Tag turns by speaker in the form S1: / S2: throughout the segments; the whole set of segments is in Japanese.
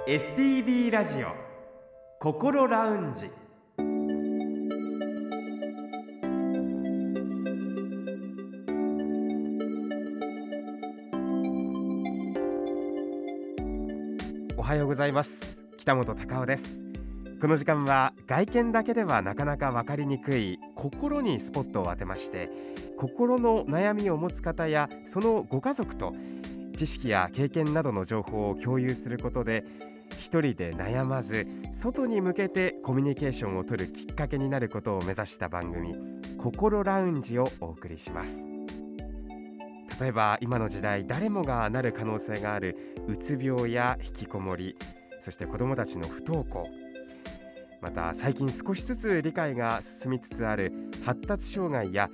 S1: STB ラジオ心ラウンジ。おはようございます。北本隆夫です。この時間は外見だけではなかなか分かりにくい心にスポットを当てまして、心の悩みを持つ方やそのご家族と知識や経験などの情報を共有することで、一人で悩まず外に向けてコミュニケーションを取るきっかけになることを目指した番組、心ラウンジをお送りします。例えば今の時代誰もがなる可能性があるうつ病や引きこもり、そして子どもたちの不登校、また最近少しずつ理解が進みつつある発達障害や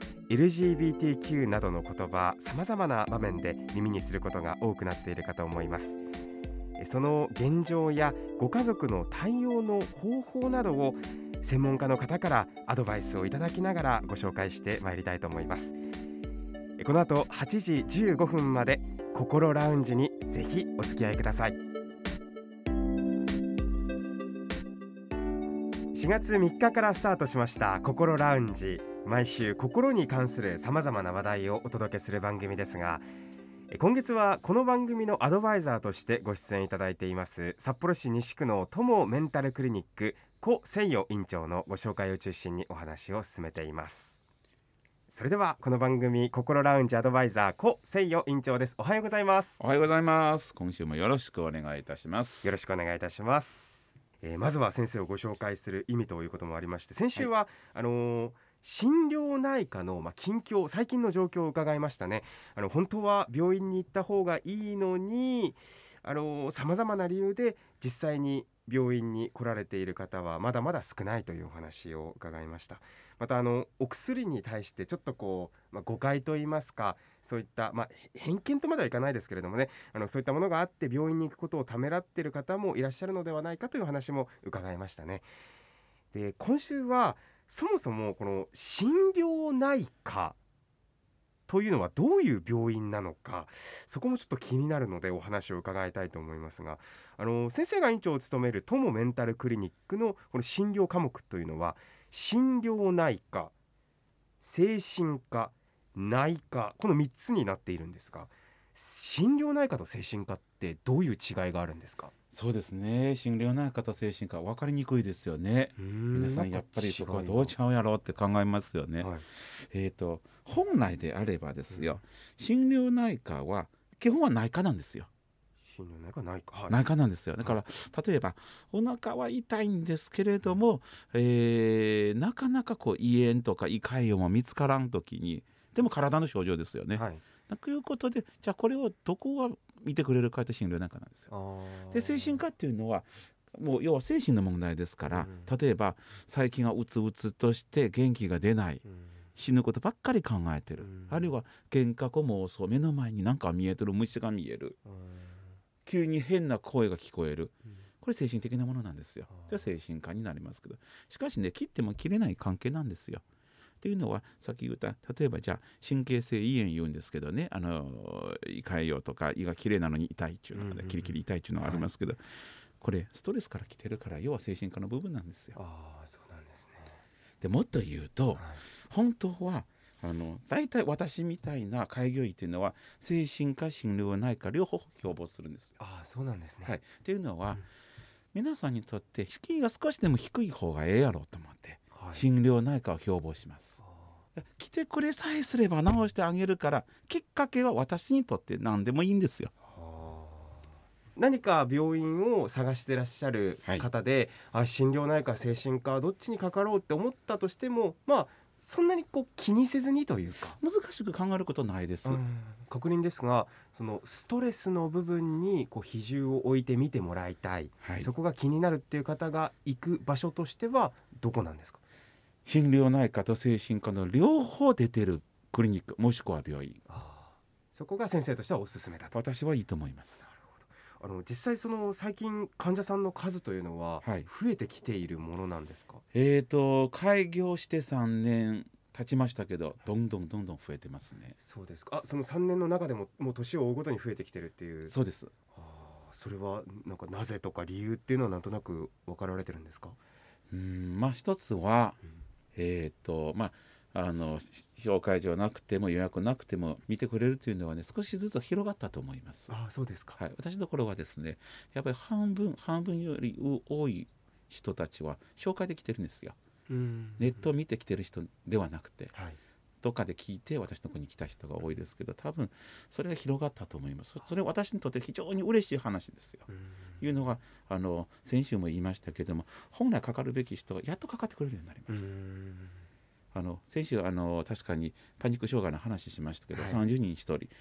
S1: LGBTQ などの言葉、様々な場面で耳にすることが多くなっているかと思います。その現状やご家族の対応の方法などを専門家の方からアドバイスをいただきながらご紹介してまいりたいと思います。この後8時15分まで心ラウンジにぜひお付き合いください。4月3日からスタートしました心ラウンジ。毎週心に関する様々な話題をお届けする番組ですが、今月はこの番組のアドバイザーとしてご出演いただいています札幌市西区の友メンタルクリニック古誠代院長のご紹介を中心にお話を進めています。それではこの番組心ラウンジアドバイザー古誠代院長です。おはようございます。
S2: おはようございます。今週もよろしくお願いいたします。
S1: よろしくお願いいたします。まずは先生をご紹介する意味ということもありまして、先週は、心療内科の、近況、最近の状況を伺いましたね。本当は病院に行った方がいいのに、様々な理由で実際に病院に来られている方はまだまだ少ないというお話を伺いました。またお薬に対してちょっと誤解といいますか、そういった、偏見とまではいかないですけれどもね、そういったものがあって病院に行くことをためらっている方もいらっしゃるのではないかという話も伺いましたね。で、今週はそもそもこの心療内科というのはどういう病院なのか、そこもちょっと気になるのでお話を伺いたいと思いますが、先生が院長を務める友メンタルクリニックのこの診療科目というのは、心療内科、精神科、内科、この3つになっているんですが、心療内科と精神科ってどういう違いがあるんですか？
S2: そうですね。心療内科と精神科分かりにくいですよね。皆さんやっぱりそこはどう違うやろうって考えますよね。
S1: はい、
S2: 本来であればですよ、心療内科は基本は内科なんですよ。
S1: 心療内科、内科、はい、
S2: 内科なんですよ。だから、例えばお腹は痛いんですけれども、なかなか胃炎とか胃潰瘍も見つからん時に、でも体の症状ですよね。
S1: はい、
S2: ということで、じゃあこれをどこが見てくれるかという心療内科なんですよ。で、精神科っていうのはもう要は精神の問題ですから、例えば最近はうつうつとして元気が出ない、死ぬことばっかり考えてる、あるいは幻覚妄想、目の前に何か見えてる、虫が見える、急に変な声が聞こえる、これ精神的なものなんですよ。じゃあ精神科になりますけど、しかしね、切っても切れない関係なんですよ。っていうのはさっき言った、例えばじゃあ神経性胃炎言うんですけどね、胃潰瘍とか胃がきれいなのに痛いっていうのが、キリキリ痛いっていうのがありますけど、これストレスから来てるから、要は精神科の部分なんですよ。
S1: そうなんですね。
S2: でもっと言うと、本当は大体私みたいな開業医っていうのは精神科心療内科両方標榜するんですよ。
S1: そうなんですね。
S2: はい、っていうのは、皆さんにとって敷居が少しでも低い方がええやろうと思って、心療内科を標榜します。来てくれさえすれば治してあげるから、きっかけは私にとって何でもいいんですよ。
S1: 何か病院を探してらっしゃる方で、心療内科、精神科どっちにかかろうって思ったとしても、そんなに気にせずにというか、
S2: 難しく考えることないです。
S1: 確認ですが、そのストレスの部分に比重を置いて見てもらいたい、そこが気になるっていう方が行く場所としてはどこなんですか？
S2: 心療内科と精神科の両方出てるクリニック、もしくは病院、
S1: そこが先生としてはおすすめだと。
S2: 私はいいと思います。
S1: 実際最近患者さんの数というのは増えてきているものなんですか？
S2: 開業して3年経ちましたけど、どんどん増えてますね。
S1: そうですか。その3年の中でももう年を追うごとに増えてきてるっていう。
S2: そうです。
S1: それはなんかなぜとか理由っていうのはなんとなく分かられてるんですか？
S2: 一つは、紹介状なくても予約なくても見てくれるというのはね、少しずつ広がったと思います。
S1: そうですか。
S2: はい、私のところはですね、やっぱり半分より多い人たちは紹介できてるんですよ。ネットを見てきてる人ではなくて、どっかで聞いて私のところに来た人が多いですけど、多分それが広がったと思います。それは私にとって非常に嬉しい話ですよ。いうのが先週も言いましたけども、本来かかるべき人がやっとかかってくれるようになりました。先週確かにパニック障害の話しましたけど、30人1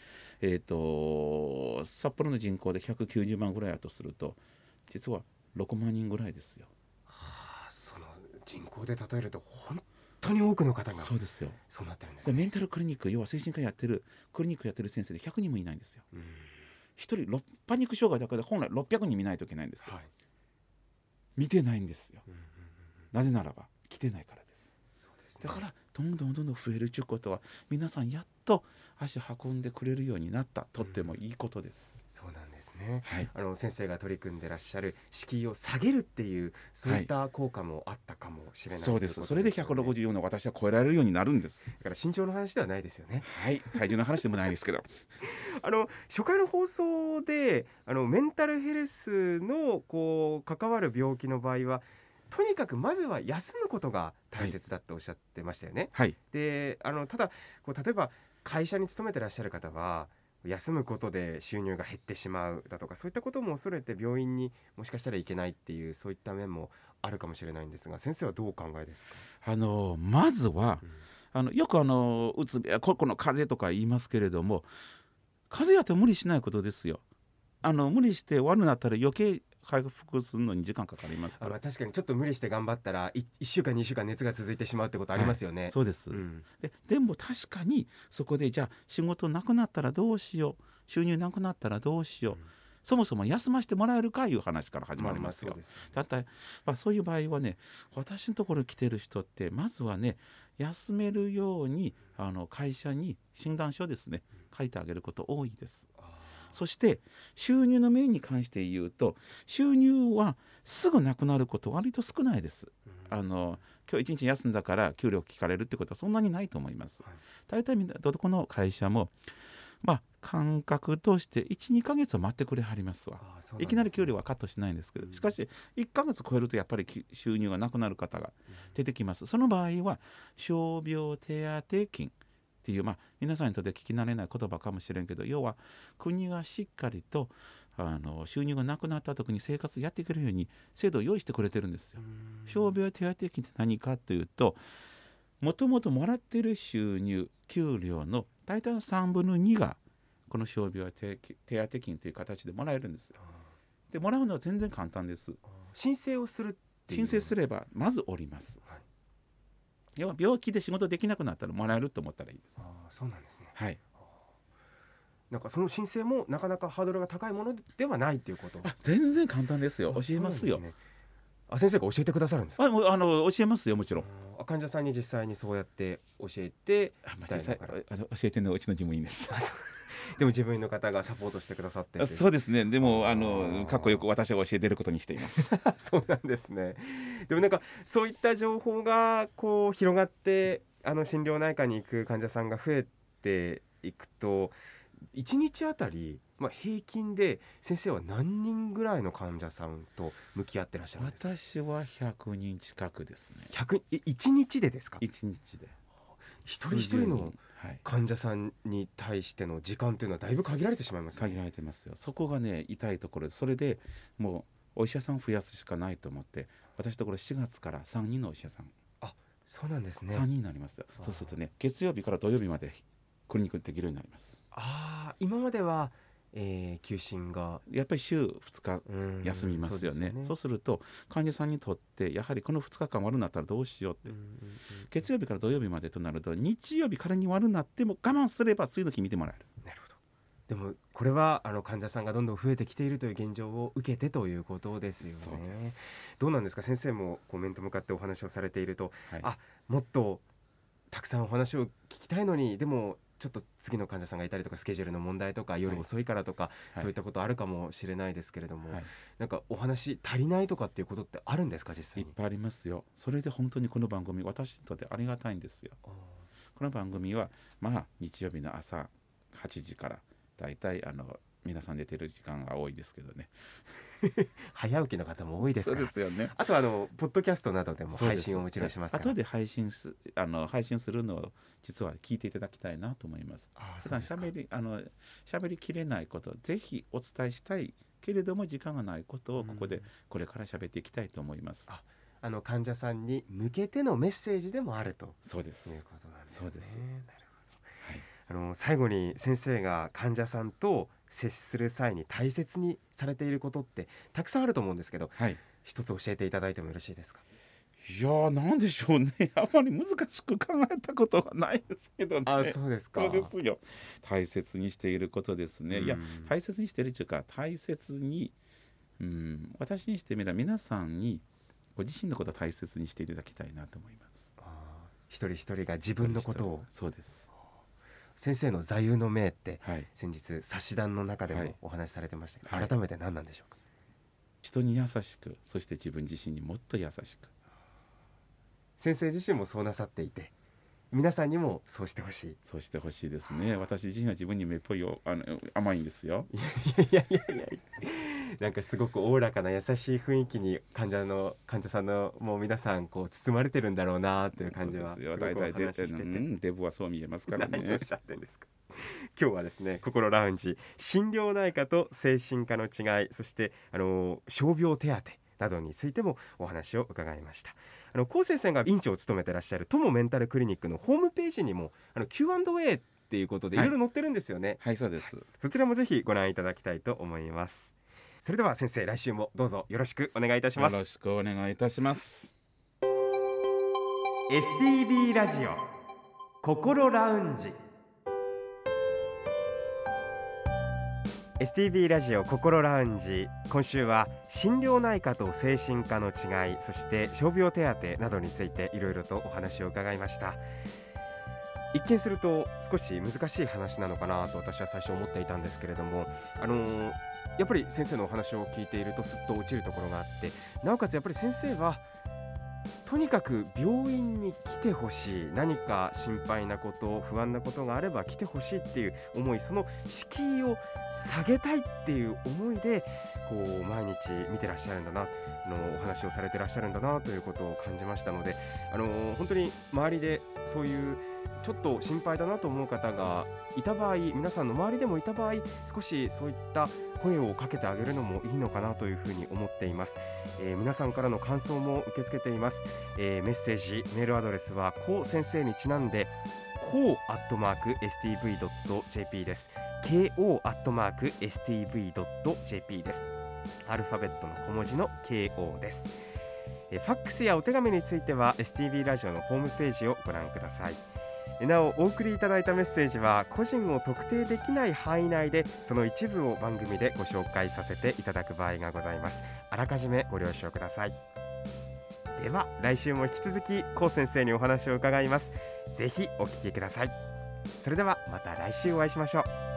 S2: 人、札幌の人口で190万ぐらいだとすると、実は6万人ぐらいですよ。
S1: その人口で例えると本当に多くの方が
S2: そうですよ。
S1: そうなってるんですね。
S2: メンタルクリニック、要は精神科やってるクリニックやってる先生で100人もいないんですよ。1人パニック障害だけで本来600人見ないといけないんですよ。見てないんですよ。なぜならば来てないからです。だからどんどん増えるということは、皆さんやっと足運んでくれるようになった。とってもいいことです。
S1: そうなんですね。
S2: はい、
S1: 先生が取り組んでらっしゃる敷居を下げるっていうそういった効果もあったかもしれない、
S2: そうです。それで164の私は超えられるようになるんです。
S1: だから身長の話ではないですよね。
S2: はい、体重の話でもないですけど
S1: 初回の放送でメンタルヘルスの関わる病気の場合はとにかくまずは休むことが大切だっておっしゃってましたよね。でただ例えば会社に勤めてらっしゃる方は休むことで収入が減ってしまうだとか、そういったことも恐れて病院にもしかしたら行けないっていう、そういった面もあるかもしれないんですが、先生はどうお考えですか？
S2: まずは、よくうつ病、この風邪とか言いますけれども、風邪やって無理しないことですよ。無理して悪くなったら余計回復するのに時間かかりますから。
S1: 確かにちょっと無理して頑張ったら1週間2週間熱が続いてしまうってことありますよね。
S2: そうです、でも確かにそこでじゃあ仕事なくなったらどうしよう、収入なくなったらどうしよう、そもそも休ませてもらえるかいう話から始まりますよ。だったら、そういう場合はね、私のところに来てる人ってまずはね、休めるように会社に診断書ですね、書いてあげること多いです。そして収入の面に関して言うと、収入はすぐなくなること割と少ないです。今日一日休んだから給料聞かれるってことはそんなにないと思います。大体みんなどこの会社も感覚として 1,2 ヶ月は待ってくれはりますわ。いきなり給料はカットしないんですけど、しかし1ヶ月超えるとやっぱり収入がなくなる方が出てきます。その場合は傷病手当金っていう、皆さんにとって聞き慣れない言葉かもしれんけど、要は国がしっかりと収入がなくなった時に生活やっていけるように制度を用意してくれてるんですよ。傷病手当金って何かというと、もともともらっている収入、給料の大体の3分の2がこの傷病手当金という形でもらえるんですよ。でもらうのは全然簡単です。
S1: 申請をするっていう。
S2: 申請すればまずおります。要は病気で仕事できなくなったらもらえると思ったらいいです。
S1: そうなんですね。なんかその申請もなかなかハードルが高いものではないっていうこと。
S2: 全然簡単ですよ。教えますよ。
S1: 先生が教えてくださるんですか？
S2: 教えますよ、もちろん。
S1: 患者さんに実際にそうやって教えて
S2: 教えてるのはうちの事務員です。
S1: でも自分の方がサポートしてくださって。
S2: そうですね。でもかっこよく私は教えてることにしています。
S1: そうなんですね。でもなんかそういった情報が広がって心療内科に行く患者さんが増えていくと、1日あたり、平均で先生は何人ぐらいの患者さんと向き合ってらっしゃるんですか？
S2: 私は100人近くですね。
S1: 1日でですか
S2: ？1日で
S1: 一人一人の患者さんに対しての時間というのはだいぶ限られてしまいますね。
S2: 限られてますよ。そこがね痛いところで、それでもうお医者さん増やすしかないと思って、私のところ4月から3人のお医者さん。
S1: そうなんですね。
S2: 3人になりますよ。そうするとね、月曜日から土曜日までクリニックできるようになります。
S1: 今までは休診が
S2: やっぱり週2日休みますよね。そうすると患者さんにとってやはりこの2日間悪くなったらどうしようって、月曜日から土曜日までとなると、日曜日仮に悪くなっても我慢すれば次の日見てもらえる。
S1: なるほど。でもこれは患者さんがどんどん増えてきているという現状を受けてということですよね。
S2: そうです。
S1: どうなんですか、先生も面と向かってお話をされていると、もっとたくさんお話を聞きたいのに、でもちょっと次の患者さんがいたりとかスケジュールの問題とか夜遅いからとか、そういったことあるかもしれないですけれども、なんかお話足りないとかっていうことってあるんですか？実際に
S2: いっぱいありますよ。それで本当にこの番組私にとってありがたいんですよ。この番組は日曜日の朝8時からだいたい皆さん寝てる時間が多いですけどね
S1: 早起きの方も多いですから。
S2: そうですよね。
S1: あとポッドキャストなどでも配信をもちろんしますから、
S2: 後で配信するのを実は聞いていただきたいなと思います。普段喋りきれないことぜひお伝えしたいけれども時間がないことをこれから喋っていきたいと思います。
S1: 患者さんに向けてのメッセージでもあるということなんですね。
S2: そうです。
S1: なるほど。最後に先生が患者さんと接する際に大切にされていることってたくさんあると思うんですけど、一つ教えていただいてもよろしいですか？
S2: いやなんでしょうね。あまり難しく考えたことはないですけどね。
S1: そうですか。
S2: そうですよ。大切にしていることですね。いや大切にしているというか大切に、私にしてみれば皆さんにご自身のことを大切にしていただきたいなと思います。
S1: 一人一人が自分のことを。
S2: そうです。
S1: 先生の座右の銘って、先日冊子談の中でもお話しされてましたけど、改めて何なんでしょうか？
S2: 人に優しく、そして自分自身にもっと優しく。
S1: 先生自身もそうなさっていて皆さんにもそうしてほしい。
S2: そうしてほしいですね。私自身は自分にめっぽい甘いんですよ。
S1: いやなんかすごくおおらかな優しい雰囲気に患者さんのもう皆さん包まれてるんだろうなという感じはすごくお話ししてて、
S2: デブはそう見えますからね。
S1: 何をおっしゃってんですか？今日はですね、心ラウンジ心療内科と精神科の違い、そして傷病手当などについてもお話を伺いました。高先生が院長を務めていらっしゃる友メンタルクリニックのホームページにもQ&A っていうことでいろいろ載ってるんですよね。
S2: そうです。
S1: そちらもぜひご覧いただきたいと思います。それでは先生、来週もどうぞよろしくお願いいたします。
S2: よろしくお願いいたします。
S1: STB ラジオ心ラウンジ。 STB ラジオ心ラウンジ、今週は心療内科と精神科の違い、そして傷病手当などについていろいろとお話を伺いました。一見すると少し難しい話なのかなと私は最初思っていたんですけれども、やっぱり先生のお話を聞いているとすっと落ちるところがあって、なおかつやっぱり先生はとにかく病院に来てほしい、何か心配なこと不安なことがあれば来てほしいっていう思い、その敷居を下げたいっていう思いで毎日見てらっしゃるんだな、お話をされてらっしゃるんだなということを感じましたので、本当に周りでそういうちょっと心配だなと思う方がいた場合、皆さんの周りでもいた場合、少しそういった声をかけてあげるのもいいのかなというふうに思っています。皆さんからの感想も受け付けています。メッセージメールアドレスはこう先生にちなんでko@stv.jp です。ko@stv.jp です。アルファベットの小文字の KO です。ファックスやお手紙については STV ラジオのホームページをご覧ください。なお、お送りいただいたメッセージは個人を特定できない範囲内でその一部を番組でご紹介させていただく場合がございます。あらかじめご了承ください。では来週も引き続き高先生にお話を伺います。ぜひお聞きください。それではまた来週お会いしましょう。